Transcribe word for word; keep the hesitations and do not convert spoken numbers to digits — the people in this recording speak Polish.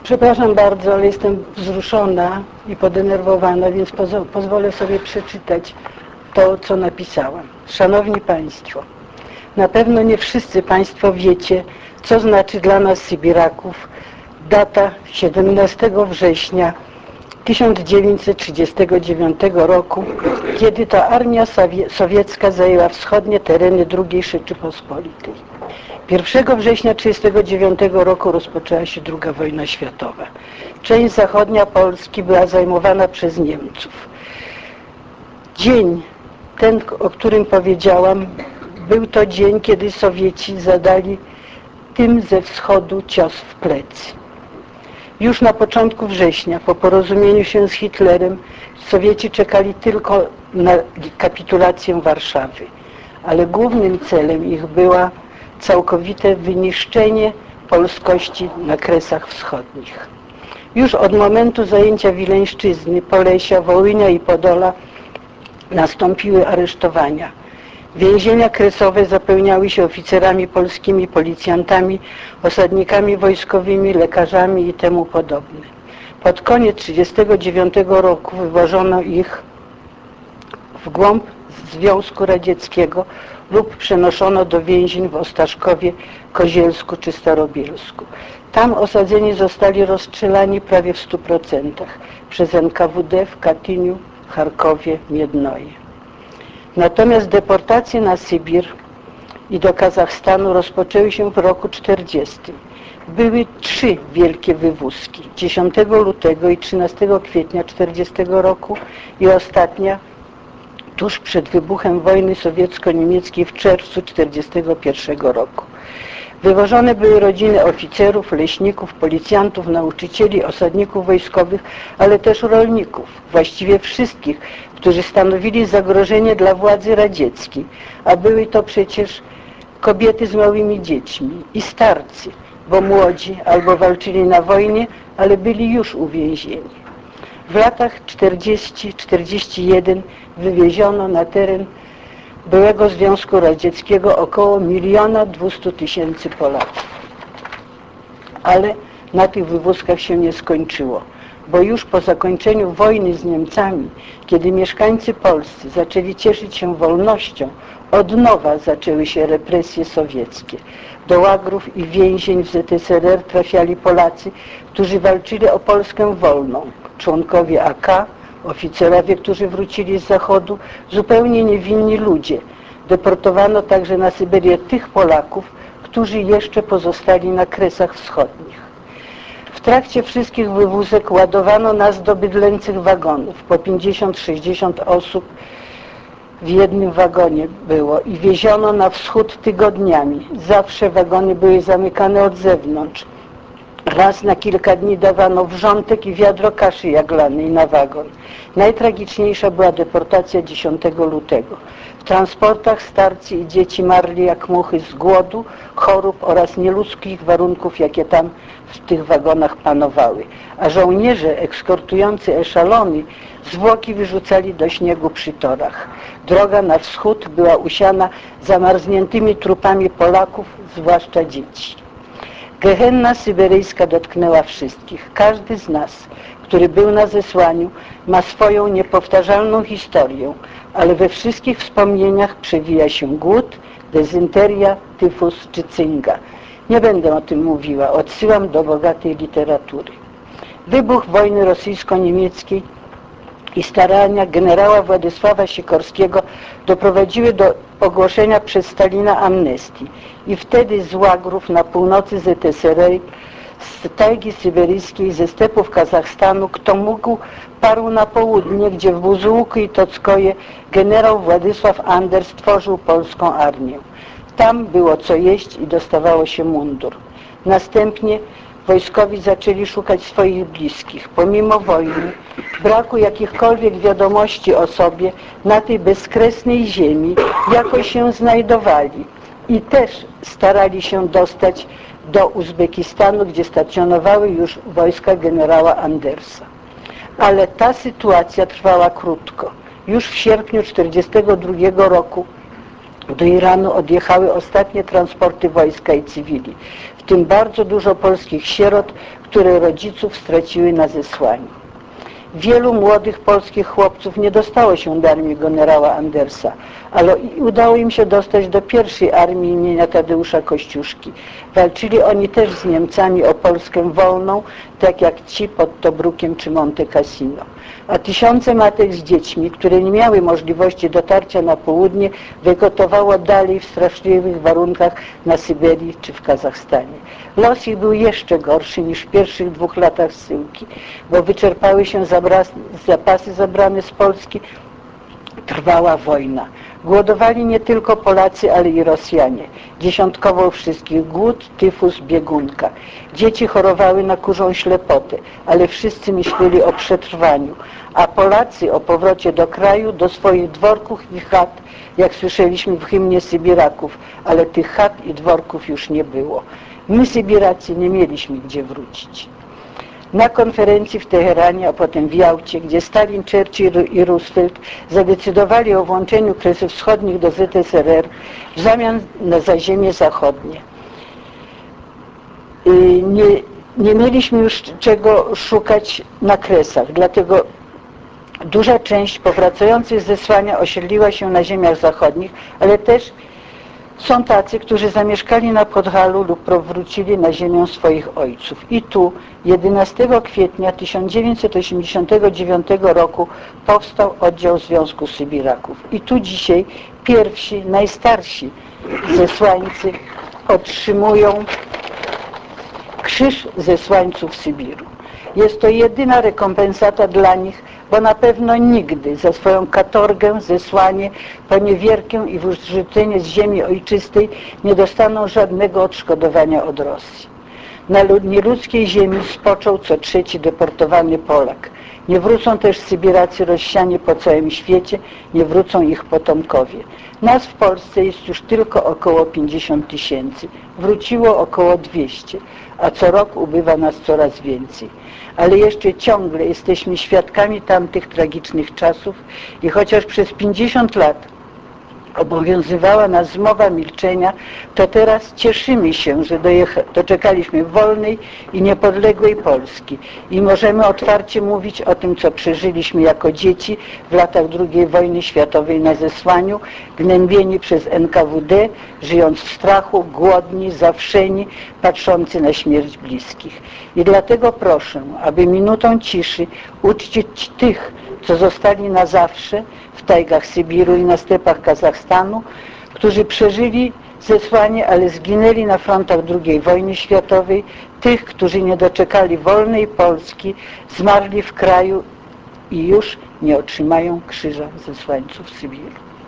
Przepraszam bardzo, ale jestem wzruszona i podenerwowana, więc pozo- pozwolę sobie przeczytać to, co napisałam. Szanowni Państwo, na pewno nie wszyscy Państwo wiecie, co znaczy dla nas Sybiraków data siedemnastego września tysiąc dziewięćset trzydziestego dziewiątego roku, kiedy to armia sowiecka zajęła wschodnie tereny drugiej Rzeczypospolitej. pierwszego września tysiąc dziewięćset trzydziestego dziewiątego roku rozpoczęła się druga wojna światowa. Część zachodnia Polski była zajmowana przez Niemców. Dzień ten, o którym powiedziałam, był to dzień, kiedy Sowieci zadali tym ze wschodu cios w plecy. Już na początku września, po porozumieniu się z Hitlerem, Sowieci czekali tylko na kapitulację Warszawy, ale głównym celem ich była całkowite wyniszczenie polskości na Kresach Wschodnich. Już od momentu zajęcia Wileńszczyzny, Polesia, Wołynia i Podola nastąpiły aresztowania. Więzienia kresowe zapełniały się oficerami polskimi, policjantami, osadnikami wojskowymi, lekarzami i temu podobne. Pod koniec tysiąc dziewięćset trzydziestego dziewiątego roku wywożono ich w głąb Związku Radzieckiego lub przenoszono do więzień w Ostaszkowie, Kozielsku czy Starobielsku. Tam osadzeni zostali rozstrzelani prawie w stu procentach przez N K W D w Katyniu, Charkowie, Miednoje. Natomiast deportacje na Sybir i do Kazachstanu rozpoczęły się w roku czterdziestym. Były trzy wielkie wywózki, dziesiątego lutego i trzynastego kwietnia czterdziestego roku i ostatnia tuż przed wybuchem wojny sowiecko-niemieckiej w czerwcu czterdziestego pierwszego roku. Wywożone były rodziny oficerów, leśników, policjantów, nauczycieli, osadników wojskowych, ale też rolników, właściwie wszystkich, którzy stanowili zagrożenie dla władzy radzieckiej, a były to przecież kobiety z małymi dziećmi i starcy, bo młodzi albo walczyli na wojnie, ale byli już uwięzieni. W latach czterdziestym do czterdziestego pierwszego wywieziono na teren byłego Związku Radzieckiego około miliona dwustu tysięcy Polaków. Ale na tych wywózkach się nie skończyło, bo już po zakończeniu wojny z Niemcami, kiedy mieszkańcy polscy zaczęli cieszyć się wolnością, od nowa zaczęły się represje sowieckie. Do łagrów i więzień w Z S R R trafiali Polacy, którzy walczyli o Polskę wolną, członkowie A K, oficerowie, którzy wrócili z Zachodu, zupełnie niewinni ludzie. Deportowano także na Syberię tych Polaków, którzy jeszcze pozostali na Kresach Wschodnich. W trakcie wszystkich wywózek ładowano nas do bydlęcych wagonów. Po pięćdziesiąt sześćdziesiąt osób w jednym wagonie było i wieziono na wschód tygodniami. Zawsze wagony były zamykane od zewnątrz. Raz na kilka dni dawano wrzątek i wiadro kaszy jaglanej na wagon. Najtragiczniejsza była deportacja dziesiątego lutego. W transportach starcy i dzieci marli jak muchy z głodu, chorób oraz nieludzkich warunków, jakie tam w tych wagonach panowały. A żołnierze ekskortujący eszalony zwłoki wyrzucali do śniegu przy torach. Droga na wschód była usiana zamarzniętymi trupami Polaków, zwłaszcza dzieci. Gehenna syberyjska dotknęła wszystkich. Każdy z nas, który był na zesłaniu, ma swoją niepowtarzalną historię, ale we wszystkich wspomnieniach przewija się głód, dezynteria, tyfus czy cynga. Nie będę o tym mówiła, odsyłam do bogatej literatury. Wybuch wojny rosyjsko-niemieckiej i starania generała Władysława Sikorskiego doprowadziły do ogłoszenia przez Stalina amnestii i wtedy z łagrów na północy Z S R R, z tajgi syberyjskiej, ze stepów Kazachstanu, kto mógł, parł na południe, gdzie w Buzułku i Tockoje generał Władysław Anders stworzył polską armię. Tam było co jeść i dostawało się mundur. Następnie wojskowi zaczęli szukać swoich bliskich. Pomimo wojny, braku jakichkolwiek wiadomości o sobie, na tej bezkresnej ziemi jakoś się znajdowali i też starali się dostać do Uzbekistanu, gdzie stacjonowały już wojska generała Andersa. Ale ta sytuacja trwała krótko. Już w sierpniu tysiąc dziewięćset czterdziestego drugiego roku do Iranu odjechały ostatnie transporty wojska i cywili. W tym bardzo dużo polskich sierot, które rodziców straciły na zesłaniu. Wielu młodych polskich chłopców nie dostało się do armii generała Andersa, ale udało im się dostać do pierwszej armii imienia Tadeusza Kościuszki. Walczyli oni też z Niemcami o Polskę wolną, tak jak ci pod Tobrukiem czy Monte Cassino. A tysiące matek z dziećmi, które nie miały możliwości dotarcia na południe, wygotowało dalej w straszliwych warunkach na Syberii czy w Kazachstanie. Los ich był jeszcze gorszy niż w pierwszych dwóch latach zsyłki, bo wyczerpały się zapasy zabrane z Polski, trwała wojna. Głodowali nie tylko Polacy, ale i Rosjanie. Dziesiątkował wszystkich głód, tyfus, biegunka. Dzieci chorowały na kurzą ślepotę, ale wszyscy myśleli o przetrwaniu, a Polacy o powrocie do kraju, do swoich dworków i chat, jak słyszeliśmy w hymnie Sybiraków, ale tych chat i dworków już nie było. My, Sybiracy, nie mieliśmy gdzie wrócić. Na konferencji w Teheranie, a potem w Jałcie, gdzie Stalin, Churchill i Roosevelt zadecydowali o włączeniu Kresów Wschodnich do Z S R R w zamian za ziemie zachodnie. Nie, nie mieliśmy już czego szukać na Kresach, dlatego duża część powracających z zesłania osiedliła się na ziemiach zachodnich, ale też są tacy, którzy zamieszkali na Podhalu lub powrócili na ziemię swoich ojców. I tu jedenastego kwietnia tysiąc dziewięćset osiemdziesiątego dziewiątego roku powstał oddział Związku Sybiraków. I tu dzisiaj pierwsi, najstarsi zesłańcy otrzymują krzyż zesłańców Sybiru. Jest to jedyna rekompensata dla nich, bo na pewno nigdy za swoją katorgę, zesłanie, poniewierkę i wyrzucenie z ziemi ojczystej nie dostaną żadnego odszkodowania od Rosji. Na nieludzkiej ziemi spoczął co trzeci deportowany Polak. Nie wrócą też Sybiracy rozsiani po całym świecie, nie wrócą ich potomkowie. Nas w Polsce jest już tylko około pięćdziesiąt tysięcy. Wróciło około dwieście, a co rok ubywa nas coraz więcej. Ale jeszcze ciągle jesteśmy świadkami tamtych tragicznych czasów i chociaż przez pięćdziesiąt lat obowiązywała nas zmowa milczenia, to teraz cieszymy się, że doczekaliśmy wolnej i niepodległej Polski i możemy otwarcie mówić o tym, co przeżyliśmy jako dzieci w latach drugiej wojny światowej na zesłaniu, gnębieni przez N K W D, żyjąc w strachu, głodni, zawszeni, patrzący na śmierć bliskich. I dlatego proszę, aby minutą ciszy uczcić tych, co zostali na zawsze w tajgach Sybiru i na stepach Kazachstanu, którzy przeżyli zesłanie, ale zginęli na frontach drugiej wojny światowej, tych, którzy nie doczekali wolnej Polski, zmarli w kraju i już nie otrzymają krzyża zesłańców Sybiru.